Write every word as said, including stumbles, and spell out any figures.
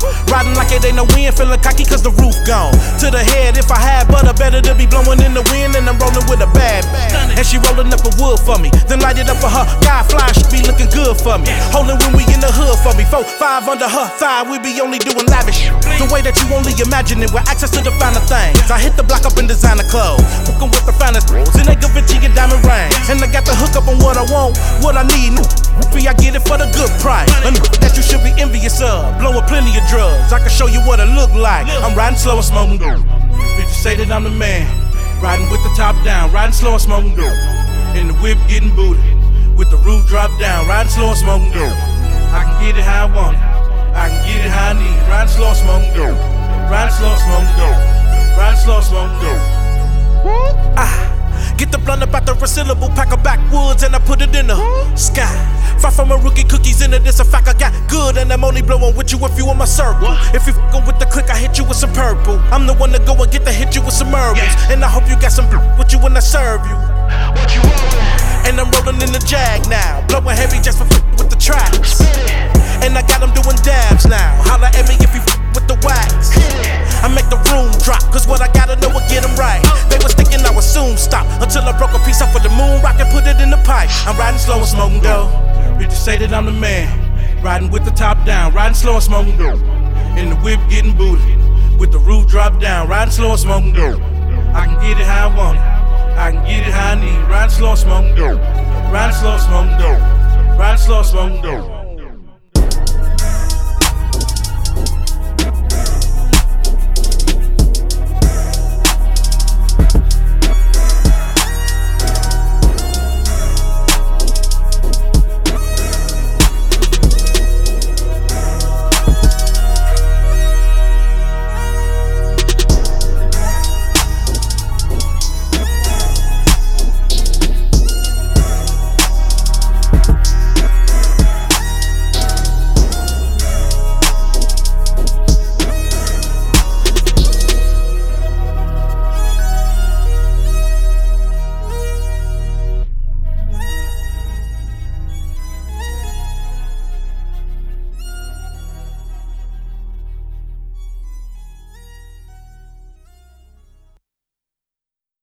Riding like it ain't no wind, feeling cocky cause the roof gone. To the head, if I had butter, better to be blowing in the wind. And I'm rolling with a bad bag. And she rolling up a wood for me, then light it up for her. God fly, she be looking good for me. Holding when we in the hood for me. Four, five under her thigh, we be only doing lavish. The way that you only imagine it, with access to the finer things. I hit the block up in designer clothes, fucking with the finest rolls, and they give it to you diamond rings. And I got the hook up on what I want, what I need. Free, I get it for the good price. A that you should be envious of, blowing plenty of drugs. I can show you what it look like. I'm riding slow and smoking dope. Did you say that I'm the man? Riding with the top down, riding slow and smoking dope. In the whip getting booty, with the roof drop down, riding slow and smoking dope. I can get it how I want it, I can get it how I need. Riding slow and smoking dope, riding slow and smoking dope, riding slow and smoking dope. Ah. Get the blunt about the resealable pack of backwoods and I put it in the sky. Far from a rookie cookies into this, a fact I got good and I'm only blowing with you if you in my circle. If you fuckin' with the click, I hit you with some purple. I'm the one to go and get to hit you with some herbals. And I hope you got some with you when I serve you. What you want? And I'm rolling in the Jag now, blowing heavy just for f***ing with the tracks. And I got them doing dabs now. Holla at me if you f***ing with the wax. I make the room drop, cause what I gotta know will get them right. They was thinking I would soon stop, until I broke a piece off of the moon rock and put it in the pipe. I'm riding slow and smoking dope. Did you say that I'm the man? Riding with the top down, riding slow and smoking dope. In the whip getting booty, with the roof drop down, riding slow and smoking dope. I can get it how I want it, I can get it how I need. Riding slow and smoking dope, riding slow and smoking dope, riding slow and smoking dope.